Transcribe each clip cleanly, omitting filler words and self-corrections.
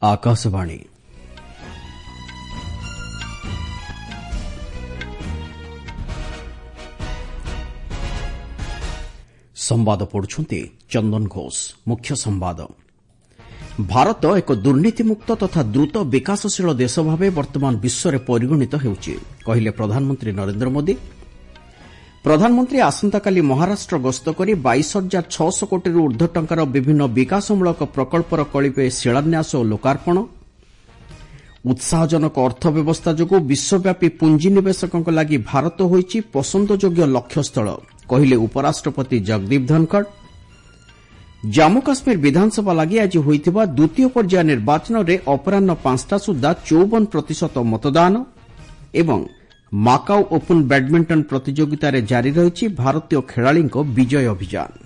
आकाशवाणी संवाद पढ़ुछंती चंदन घोष। मुख्य संवाद। भारत एक दुर्नीतिमुक्त तथा द्रुत विकासशील देश भाव वर्तमान विश्व में परिगणित होउछि कहिले प्रधानमंत्री नरेंद्र मोदी। प्रधानमंत्री आसंताकाली महाराष्ट्र गस्त करी 22,600 कोटी ऊर्ध्व टंकार विभिन्न विकासमूलक प्रकल्पर कलिबे शिलान्यास और लोकार्पण। उत्साहजनक अर्थव्यवस्था जोगु विश्वव्यापी पुंजीनिवेशकों लगी भारत होइछि पसंदयोग्य लक्ष्यस्थल कहिले उपराष्ट्रपति जगदीप धनखड़। जम्मू काश्मीर विधानसभा लगी आज होइथिबा द्वितीय पर्याय निर्वाचन में अपराह्न 5टा सुधा 54% मतदान। एवं माकाओ ओपन बैडमिंटन प्रतियोगिता रे जारी रही भारतीय खेलाड़ी विजय अभियान।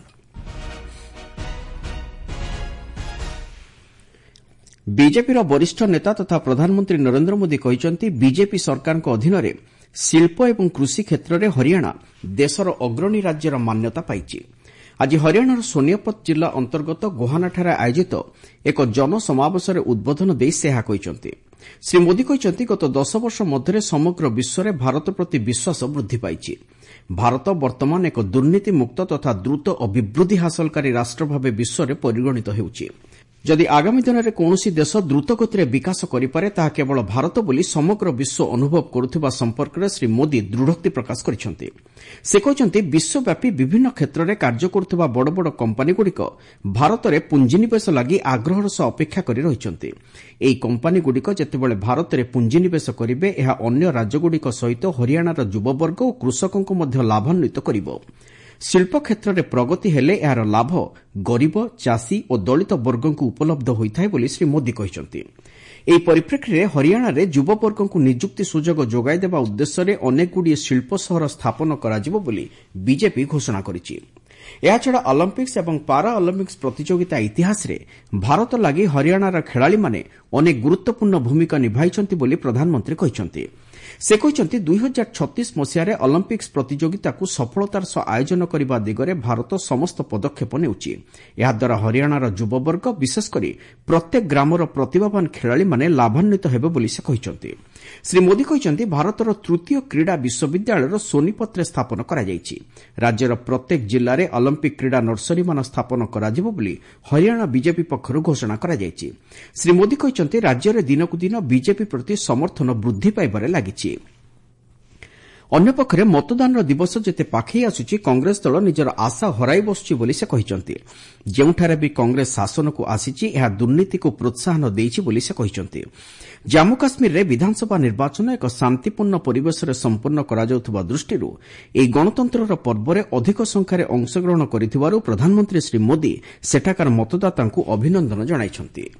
बीजेपी वरिष्ठ नेता तथा प्रधानमंत्री नरेंद्र मोदी कहते बीजेपी सरकार अधीन में शिल्प एवं कृषि क्षेत्र में हरियाणा देशर अग्रणी राज्यर मान्यता पाइछि। आज हरियाणार सोनिपत जिला अंतर्गत गोहानाଠାରେ आयोजित एक जनसमावेश उद्बोधन देई से कहते। श्री मोदी कहते गत 10 वर्ष मध्य समग्र विश्व में भारत प्रति विश्वास वृद्धि पाइछि। भारत वर्तमान एक दुर्नीति मुक्त तथा द्रुत अभिवृद्धि हासिलकारी राष्ट्र भाव विश्व में परिगणित होउछि। जदि आगामी दिन में कौन देश द्रुत गति विकास करें ताहा केवल भारत बोली समग्र विश्व अनुभव करुवा संपर्क में श्री मोदी दृढ़ोक्ति प्रकाश करिसेंति। से कहते विश्वव्यापी विभिन्न क्षेत्र में कार्य करुवा बड़ बड़ कंपानीगुड़िक भारत में पुंजीनिवेश लगी आग्रहर सह अपेक्षा करि रहिसेंति। एही कंपानीगुड़िक जेतेबेले भारत में पुंजीनिवेश करिवे एहा अन्य राज्यगुड़िक सहित हरियाणार युववर्ग और कृषकों मध्य लाभान्वित करिवो। शिल्प क्षेत्र में प्रगति हेले यार लाभ गरीब चाषी और दलित वर्ग को उपलब्ध होता है बोली श्री मोदी कहते। एही परिप्रेक्षी में हरियाणा रे युववर्ग को निजुक्ति सुजोग जोगाई देवा उद्देश्य रे अनेकगुड़िए शिल्प सहर स्थापन कराजिबो बोली बीजेपी घोषणा करिछि। एहाछड़ा ओलंपिक्स एवं पारा ओलंपिक्स प्रतियोगिता इतिहास रे भारत लगी हरियाणार खेलाड़ी माने अनेक गुरुत्वपूर्ण भूमिका निभाइछन्ति बोली प्रधानमंत्री कहते। से कहते 2036 मसीह ओलंपिक्स प्रतियोगिता को सफलतार सह आयोजन करने दिगरे भारत समस्त पदक्षेप नेउछि। याद्वारा हरियाणार युववर्ग विशेषकर प्रत्येक ग्रामर प्रतिभावान खेलाड़ी माने लाभान्वित हेबे बोली से कहते। श्री मोदी कहते भारतर तृतीय क्रीड़ा विश्वविद्यालय सोनीपत स्थापन कराଯାଇଛି। राज्यर प्रत्येक जिले में ओलंपिक क्रीड़ा नर्सरी मान स्थापन कराजिबो बोली हरियाणा बीजेपी पक्षरु घोषणा कराଯାଇଛି। श्री मोदी कहते राज्य में दिनकु दिन बीजेपी प्रति समर्थन वृद्धि पाइबारे लागिछि। अन्यपक्षे मतदान दिवस जेते पाखई आसुछि कांग्रेस दल निजर आशा हराई बसुछि बोली से कहते। जेउठारे भी कांग्रेस शासन को आसीछि एहा दुर्नीति को प्रोत्साहन देइछि बोली से कहते। जम्मू काश्मीर रे विधानसभा निर्वाचन एक शांतिपूर्ण परिवेश रे संपन्न करा जाउथबा दृष्टिरु एही गणतंत्रर पर्व रे अधिक संख्यारे अंशग्रहण करिथिबारु प्रधानमंत्री श्री मोदी सेठाकार मतदातांकु अभिनंदन जणाइछन्ति।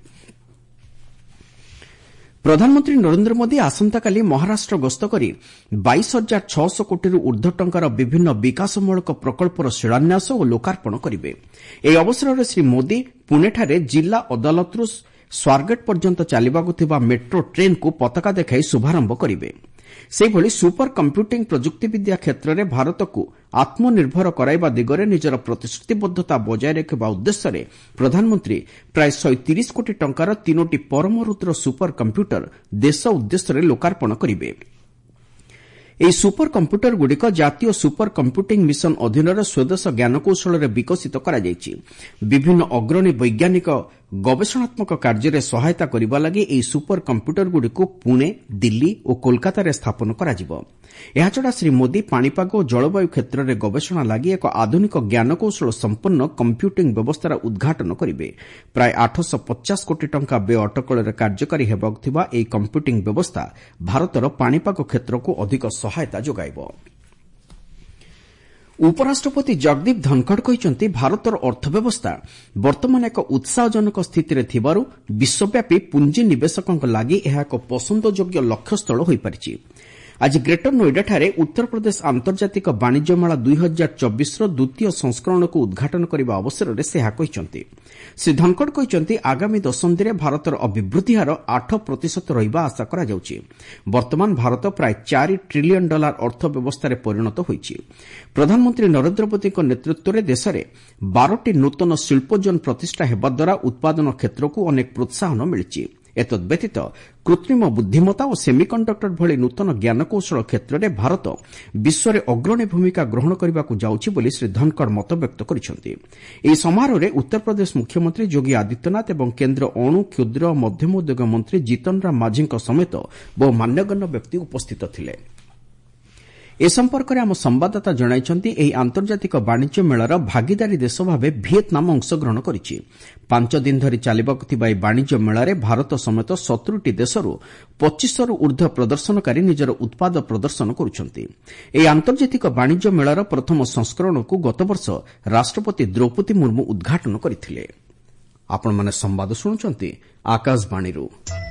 प्रधानमंत्री नरेंद्र मोदी आसंताकाली महाराष्ट्र गस्त करी 22,600 कोटी ऊर्ध्व टंकार विभिन्न विकासमूलक प्रकल्पर शिलान्यास और लोकार्पण करिवे। एही अवसर में श्री मोदी पुणेठारे जिला अदालतरू स्वारगेट पर्यंत चलिबाकु थिबा मेट्रो ट्रेन को पताका देखाई शुभारंभ करिवे। सेहिभଳି सुपर कंप्यूटिंग प्रजुक्तिविद्या क्षेत्र में भारत को आत्मनिर्भर कराइबा दिगरे निजर प्रतिश्रुतिबद्धता बजाय रखिबा उद्देश्य प्रधानमंत्री प्राय 130 कोटी टंकार 3टी परम रुद्र सुपर कंप्यूटर देश उद्देश्य लोकार्पण करिवे। एही सुपर कंप्यूटर गुड़िक जातीय सुपर कंप्यूटिंग मिशन अधीन स्वदेश ज्ञानकौशल विकसित करा जायछि। विभिन्न अग्रणी वैज्ञानिक गवेषणात्मक कार्य सहायता करने लगी एही सुपर कंप्यूटर गुड़िक पुणे दिल्ली और कोलकाता रे स्थापन कराजिबो। एहाछड़ा श्री मोदी पाणीपाग और जलवायु क्षेत्र में गवेषणा लगी एक आधुनिक ज्ञानकौशल संपन्न कंप्यूटिंग व्यवस्थार उद्घाटन करिवे। प्राय 850 कोटी टंका व्यय अटकल कार्यकारी हेबाक थिबा एही कंप्यूटिंग व्यवस्था भारतर पाणीपाग क्षेत्र को अधिक सहायता जोगाइबो। उपराष्ट्रपति जगदीप धनखड़ कहते भारतर अर्थव्यवस्था वर्तमान एक उत्साहजनक स्थिति थिबारु विश्वव्यापी पुंजी निवेशकों लगी यह एक पसंदयोग्य लक्ष्यस्थल हो पारिछि। आज ग्रेटर नोएडाଠାରେ उत्तर प्रदेश आंतर्जातिक वाणिज्य मेला 2024 द्वितीय संस्करण को उद्घाटन करने अवसर में से कहते। श्री धनखड़ कहते आगामी दशंधि में भारतर अभिवृद्धि हार 8% रहिबा आशा करा जाउछि। वर्तमान भारत प्राय $4 ट्रिलियन अर्थव्यवस्था परिणत होइछि। प्रधानमंत्री नरेंद्र मोदी नेतृत्व में देश में 12टी नूतन शिल्प जोन प्रतिष्ठा हेबा द्वारा उत्पादन क्षेत्र को अनेक प्रोत्साहन मिलिछि। ଏତଦ୍ବ୍ୟତୀତ କୃତ୍ରିମ ବୁଦ୍ଧିମତ୍ତା ଓ ସେମିକଣ୍ଡକ୍ଟର ଭଳି ନୂତନ ଜ୍ଞାନକୌଶଳ କ୍ଷେତ୍ରରେ ଭାରତ ବିଶ୍ୱରେ ଅଗ୍ରଣୀ ଭୂମିକା ଗ୍ରହଣ କରିବାକୁ ଯାଉଛି ବୋଲି ଶ୍ରୀ ଧନକଡ଼ ମତବ୍ୟକ୍ତ କରିଛନ୍ତି। ଏହି ସମାରୋହରେ ଉତ୍ତରପ୍ରଦେଶ ମୁଖ୍ୟମନ୍ତ୍ରୀ ଯୋଗୀ ଆଦିତ୍ୟନାଥ ଏବଂ କେନ୍ଦ୍ର ଅଣୁ କ୍ଷୁଦ୍ର ଓ ମଧ୍ୟମ ଉଦ୍ୟୋଗ ମନ୍ତ୍ରୀ ଜିତନ ରାମ ମାଝୀଙ୍କ ସମେତ ବହୁ ମାନ୍ୟଗଣ୍ୟ ବ୍ୟକ୍ତି ଉପସ୍ଥିତ ଥିଲେ। ଏ ସମ୍ପର୍କରେ ଆମ ସମ୍ଭାଦଦାତା ଜଣାଇଛନ୍ତି ଏହି ଆନ୍ତର୍ଜାତିକ ବାଣିଜ୍ୟ ମେଳାର ଭାଗିଦାରୀ ଦେଶ ଭାବେ ଭିଏତନାମ ଅଂଶଗ୍ରହଣ କରିଛି। 5 ଦିନ ଧରି ଚାଲିବାକୁ ଥିବା ଏହି ବାଣିଜ୍ୟ ମେଳାରେ ଭାରତ ସମେତ 70ଟି ଦେଶରୁ 2500ରୁ ଊର୍ଦ୍ଧ୍ୱ ପ୍ରଦର୍ଶନକାରୀ ନିଜର ଉତ୍ପାଦ ପ୍ରଦର୍ଶନ କରୁଛନ୍ତି। ଏହି ଆନ୍ତର୍ଜାତିକ ବାଣିଜ୍ୟ ମେଳାର ପ୍ରଥମ ସଂସ୍କରଣକୁ ଗତବର୍ଷ ରାଷ୍ଟ୍ରପତି ଦ୍ରୌପଦୀ ମୁର୍ମୁ ଉଦ୍ଘାଟନ କରିଥିଲେ। ଆପଣମାନେ ସମ୍ବାଦ ଶୁଣୁଛନ୍ତି ଆକାଶବାଣୀରୁ।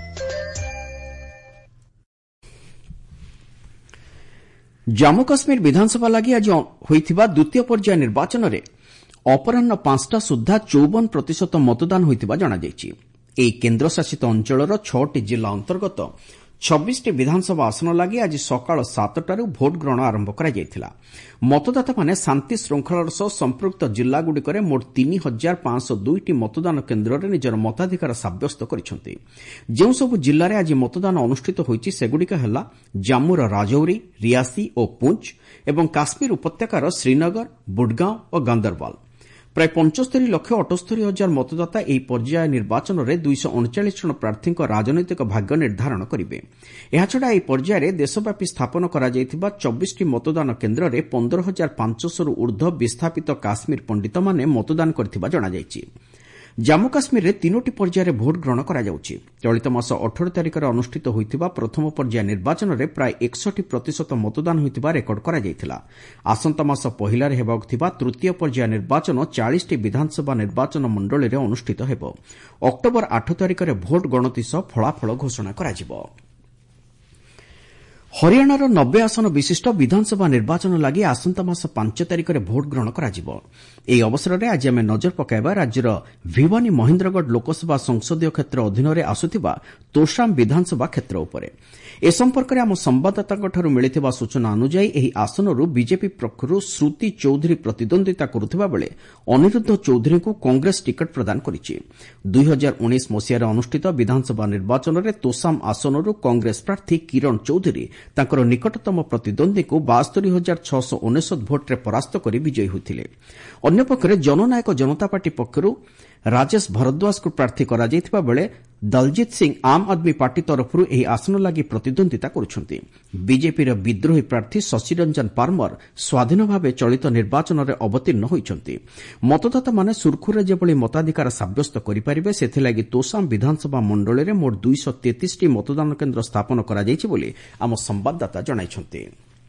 ଜାମ୍ମୁ କାଶ୍ମୀର ବିଧାନସଭା ଲାଗି ଆଜି ହୋଇଥିବା ଦ୍ୱିତୀୟ ପର୍ଯ୍ୟାୟ ନିର୍ବାଚନରେ ଅପରାହ୍ନ 5ଟା ସୁଦ୍ଧା 54% ମତଦାନ ହୋଇଥିବା ଜଣାଯାଇଛି। ଏହି କେନ୍ଦ୍ରଶାସିତ ଅଞ୍ଚଳର 6ଟି ଜିଲ୍ଲା ଅନ୍ତର୍ଗତ 26ଟି ବିଧାନସଭା ଆସନ ଲାଗି ଆଜି ସକାଳ 7ଟାରୁ ଭୋଟ ଗ୍ରହଣ ଆରମ୍ଭ କରାଯାଇଥିଲା। ମତଦାତାମାନେ ଶାନ୍ତି ଶୃଙ୍ଖଳାର ସହ ସମ୍ପୃକ୍ତ ଜିଲ୍ଲାଗୁଡ଼ିକରେ ମୋଟ 3502ଟି ମତଦାନ କେନ୍ଦ୍ରରେ ନିଜର ମତାଧିକାର ସାବ୍ୟସ୍ତ କରିଛନ୍ତି। ଯେଉଁସବୁ ଜିଲ୍ଲାରେ ଆଜି ମତଦାନ ଅନୁଷ୍ଠିତ ହୋଇଛି ସେଗୁଡ଼ିକ ହେଲା ଜାମ୍ମୁର ରାଜୌରୀ, ରିଆସି ଓ ପୁଞ୍ଚ ଏବଂ କାଶ୍ମୀର ଉପତ୍ୟକାର ଶ୍ରୀନଗର, ବୁଡଗାଁଓ ଓ ଗାନ୍ଦରବାଲ। ପ୍ରାୟ 75,78,000 ମତଦାତା ଏହି ପର୍ଯ୍ୟାୟ ନିର୍ବାଚନରେ 239 ଜଣ ପ୍ରାର୍ଥୀଙ୍କ ରାଜନୈତିକ ଭାଗ୍ୟ ନିର୍ଦ୍ଧାରଣ କରିବେ। ଏହାଛଡ଼ା ଏହି ପର୍ଯ୍ୟାୟରେ ଦେଶବ୍ୟାପୀ ସ୍ଥାପନ କରାଯାଇଥିବା 24ଟି ମତଦାନ କେନ୍ଦ୍ରରେ 15,500ରୁ ଊର୍ଦ୍ଧ୍ୱ ବିସ୍ଥାପିତ କାଶ୍ମୀର ପଣ୍ଡିତମାନେ ମତଦାନ କରିଥିବା ଜଣାଯାଇଛି। ଜାମ୍ମୁ କାଶ୍ମୀରରେ 3ଟି ପର୍ଯ୍ୟାୟରେ ଭୋଟ ଗ୍ରହଣ କରାଯାଉଛି। ଚଳିତ ମାସ 18 ତାରିଖରେ ଅନୁଷ୍ଠିତ ହୋଇଥିବା ପ୍ରଥମ ପର୍ଯ୍ୟାୟ ନିର୍ବାଚନରେ ପ୍ରାୟ 61% ମତଦାନ ହୋଇଥିବା ରେକର୍ଡ କରାଯାଇଥିଲା। ଆସନ୍ତା ମାସ ପହିଲାରେ ହେବାକୁ ଥିବା ତୃତୀୟ ପର୍ଯ୍ୟାୟ ନିର୍ବାଚନ 40ଟି ବିଧାନସଭା ନିର୍ବାଚନ ମଣ୍ଡଳୀରେ ଅନୁଷ୍ଠିତ ହେବ। ଅକ୍ଟୋବର 8 ତାରିଖରେ ଭୋଟ ଗଣତି ସହ ଫଳାଫଳ ଘୋଷଣା କରାଯିବ। ହରିୟାଣାର 90 ଆସନ ବିଶିଷ୍ଟ ବିଧାନସଭା ନିର୍ବାଚନ ଲାଗି ଆସନ୍ତା ମାସ 5 ତାରିଖରେ ଭୋଟ ଗ୍ରହଣ କରାଯିବ। ଏହି ଅବସରରେ ଆଜି ଆମେ ନଜର ପକାଇବା ରାଜ୍ୟର ଭିୱାନୀ ମହେନ୍ଦ୍ରଗଡ଼ ଲୋକସଭା ସଂସଦୀୟ କ୍ଷେତ୍ର ଅଧୀନରେ ଆସୁଥିବା ତୋଷାମ ବିଧାନସଭା କ୍ଷେତ୍ର ଉପରେ। ଏ ସମ୍ପର୍କରେ ଆମ ସମ୍ଭାଦଦାତାଙ୍କଠାରୁ ମିଳିଥିବା ସୂଚନା ଅନୁଯାୟୀ ଏହି ଆସନରୁ ବିଜେପି ପକ୍ଷରୁ ଶ୍ରୁତି ଚୌଧୁରୀ ପ୍ରତିଦ୍ୱନ୍ଦିତା କରୁଥିବା ବେଳେ ଅନିରୁଦ୍ଧ ଚୌଧୁରୀଙ୍କୁ କଂଗ୍ରେସ ଟିକେଟ୍ ପ୍ରଦାନ କରିଛି। 2019 ମସିହାରେ ଅନୁଷ୍ଠିତ ବିଧାନସଭା ନିର୍ବାଚନରେ ତୋଷାମ ଆସନରୁ କଂଗ୍ରେସ ପ୍ରାର୍ଥୀ କିରଣ ଚୌଧୁରୀ ତାଙ୍କର ନିକଟତମ ପ୍ରତିଦ୍ୱନ୍ଦ୍ୱୀଙ୍କୁ 72,699 ଭୋଟ୍ରେ ପରାସ୍ତ କରି ବିଜୟୀ ହୋଇଥିଲେ। ଅନ୍ୟପକ୍ଷରେ ଜନନାୟକ ଜନତା ପାର୍ଟି ପକ୍ଷରୁ ରାଜେଶ ଭରଦ୍ୱାଜଙ୍କୁ ପ୍ରାର୍ଥୀ କରାଯାଇଥିବା ବେଳେ ଦଲଜିତ୍ ସିଂ ଆମ୍ ଆଦମୀ ପାର୍ଟି ତରଫରୁ ଏହି ଆସନ ଲାଗି ପ୍ରତିଦ୍ୱନ୍ଦିତା କରୁଛନ୍ତି। ବିଜେପିର ବିଦ୍ରୋହୀ ପ୍ରାର୍ଥୀ ଶଶିରଞ୍ଜନ ପାରମର ସ୍ୱାଧୀନ ଭାବେ ଚଳିତ ନିର୍ବାଚନରେ ଅବତୀର୍ଣ୍ଣ ହୋଇଛନ୍ତି। ମତଦାତାମାନେ ସୁରୁଖୁରୁରେ ଯେଭଳି ମତାଧିକାର ସାବ୍ୟସ୍ତ କରିପାରିବେ ସେଥିଲାଗି ତୋଷାମ ବିଧାନସଭା ମଣ୍ଡଳୀରେ ମୋଟ 233ଟି ମତଦାନ କେନ୍ଦ୍ର ସ୍ଥାପନ କରାଯାଇଛି ବୋଲି ଆମ ସମ୍ଭାଦଦାତା ଜଣାଇଛନ୍ତି।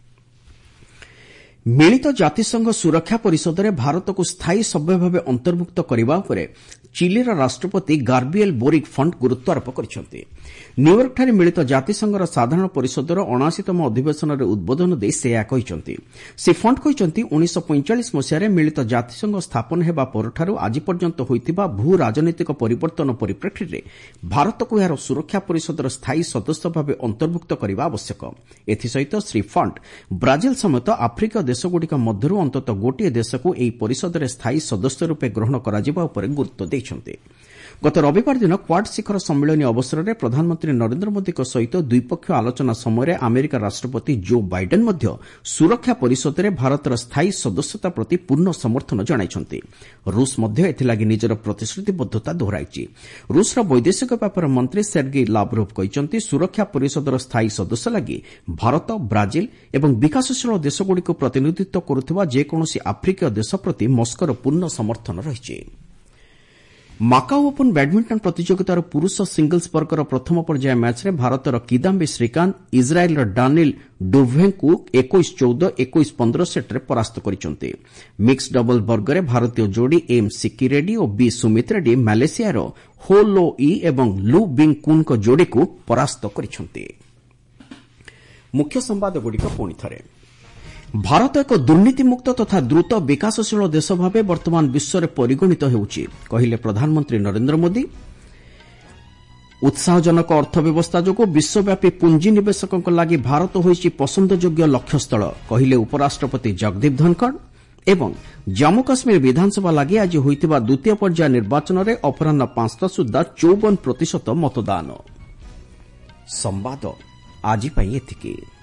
ମିଳିତ ଜାତିସଂଘ ସୁରକ୍ଷା ପରିଷଦରେ ଭାରତକୁ ସ୍ଥାୟୀ ସଭ୍ୟ ଭାବେ ଅନ୍ତର୍ଭୁକ୍ତ କରିବା ଉପରେ ଚିଲିର ରାଷ୍ଟ୍ରପତି ଗାର୍ବିଏଲ ବୋରିକ୍ ଫଣ୍ଟ ଗୁରୁତ୍ୱାରୋପ କରିଛନ୍ତି। ନ୍ୟୁୟର୍କଠାରେ ମିଳିତ ଜାତିସଂଘର ସାଧାରଣ ପରିଷଦର 79ତମ ଅଧିବେଶନରେ ଉଦ୍ବୋଧନ ଦେଇ ସେ ଏହା କହିଛନ୍ତି। ଶ୍ରୀ ଫଣ୍ଟ କହିଛନ୍ତି 1945 ମସିହାରେ ମିଳିତ ଜାତିସଂଘ ସ୍ଥାପନ ହେବା ପରଠାରୁ ଆଜି ପର୍ଯ୍ୟନ୍ତ ହୋଇଥିବା ଭୂ ରାଜନୈତିକ ପରିବର୍ତ୍ତନ ପରିପ୍ରେକ୍ଷୀରେ ଭାରତକୁ ଏହାର ସୁରକ୍ଷା ପରିଷଦର ସ୍ଥାୟୀ ସଦସ୍ୟ ଭାବେ ଅନ୍ତର୍ଭୁକ୍ତ କରିବା ଆବଶ୍ୟକ। ଏଥିସହିତ ଶ୍ରୀ ଫଣ୍ଟ ବ୍ରାଜିଲ ସମେତ ଆଫ୍ରିକୀୟ ଦେଶଗୁଡ଼ିକ ମଧ୍ୟରୁ ଅନ୍ତତଃ ଗୋଟିଏ ଦେଶକୁ ଏହି ପରିଷଦରେ ସ୍ଥାୟୀ ସଦସ୍ୟ ରୂପେ ଗ୍ରହଣ କରାଯିବା ଉପରେ ଗୁରୁତ୍ୱ ଦେଇଛନ୍ତି। ଗତ ରବିବାର ଦିନ କ୍ୱାଡ୍ ଶିଖର ସମ୍ମିଳନୀ ଅବସରରେ ପ୍ରଧାନମନ୍ତ୍ରୀ ନରେନ୍ଦ୍ର ମୋଦିଙ୍କ ସହିତ ଦ୍ୱିପକ୍ଷୀୟ ଆଲୋଚନା ସମୟରେ ଆମେରିକା ରାଷ୍ଟ୍ରପତି ଜୋ ବାଇଡେନ୍ ମଧ୍ୟ ସୁରକ୍ଷା ପରିଷଦରେ ଭାରତର ସ୍ଥାୟୀ ସଦସ୍ୟତା ପ୍ରତି ପୂର୍ଣ୍ଣ ସମର୍ଥନ ଜଣାଇଛନ୍ତି। ରୁଷ ମଧ୍ୟ ଏଥିଲାଗି ନିଜର ପ୍ରତିଶ୍ରୁତିବଦ୍ଧତା ଦୋହରାଇଛି। ରୁଷର ବୈଦେଶିକ ବ୍ୟାପାର ମନ୍ତ୍ରୀ ସେର୍ଗେଇ ଲାଭ୍ରୋଭ୍ କହିଛନ୍ତି ସୁରକ୍ଷା ପରିଷଦର ସ୍ଥାୟୀ ସଦସ୍ୟ ଲାଗି ଭାରତ, ବ୍ରାଜିଲ ଏବଂ ବିକାଶଶୀଳ ଦେଶଗୁଡ଼ିକୁ ପ୍ରତିନିଧିତ୍ୱ କରୁଥିବା ଯେକୌଣସି ଆଫ୍ରିକୀୟ ଦେଶ ପ୍ରତି ମସ୍କୋର ପୂର୍ଣ୍ଣ ସମର୍ଥନ ରହିଛି। ମାକାଓ ଓପନ୍ ବ୍ୟାଡମିଣ୍ଟନ ପ୍ରତିଯୋଗିତାର ପୁରୁଷ ସିଙ୍ଗଲ୍ସ ବର୍ଗର ପ୍ରଥମ ପର୍ଯ୍ୟାୟ ମ୍ୟାଚ୍ରେ ଭାରତର କିଦାମ୍ବି ଶ୍ରୀକାନ୍ତ ଇସ୍ରାଏଲ୍ର ଡାନିଲ୍ ଡୁଭ୍ରେଙ୍କୁ 21-14, 21-15 ସେଟ୍ରେ ପରାସ୍ତ କରିଛନ୍ତି। ମିକ୍ସ ଡବଲ୍ ବର୍ଗରେ ଭାରତୀୟ ଯୋଡ଼ି ଏମ୍ ସିକି ରେଡ୍ଡି ଓ ବି ସୁମିତ୍ ରେଡ୍ଡି ମାଲେସିଆର ହୋ ଲୋ ଇ ଏବଂ ଲୁ ବିଙ୍ଗ୍ କୁନ୍ଙ୍କ ଯୋଡ଼ିକୁ ପରାସ୍ତ କରିଛନ୍ତି। ମୁଖ୍ୟ ସମ୍ବାଦଗୁଡ଼ିକ ପୁଣିଥରେ। ଭାରତ ଏକ ଦୁର୍ନୀତିମୁକ୍ତ ତଥା ଦ୍ରୁତ ବିକାଶଶୀଳ ଦେଶ ଭାବେ ବର୍ତ୍ତମାନ ବିଶ୍ୱରେ ପରିଗଣିତ ହେଉଛି କହିଲେ ପ୍ରଧାନମନ୍ତ୍ରୀ ନରେନ୍ଦ୍ର ମୋଦି। ଉତ୍ସାହଜନକ ଅର୍ଥବ୍ୟବସ୍ଥା ଯୋଗୁଁ ବିଶ୍ୱବ୍ୟାପୀ ପୁଞ୍ଜିନିବେଶକଙ୍କ ଲାଗି ଭାରତ ହୋଇଛି ପସନ୍ଦଯୋଗ୍ୟ ଲକ୍ଷ୍ୟସ୍ଥଳ କହିଲେ ଉପରାଷ୍ଟ୍ରପତି ଜଗଦୀପ ଧନଖଡ଼। ଏବଂ ଜାମ୍ମୁ କାଶ୍ମୀର ବିଧାନସଭା ଲାଗି ଆଜି ହୋଇଥିବା ଦ୍ୱିତୀୟ ପର୍ଯ୍ୟାୟ ନିର୍ବାଚନରେ ଅପରାହ୍ନ 5ଟା ସୁଦ୍ଧା 54% ମତଦାନ। ସମ୍ବାଦ ଆଜି ପାଇଁ ଏତିକି।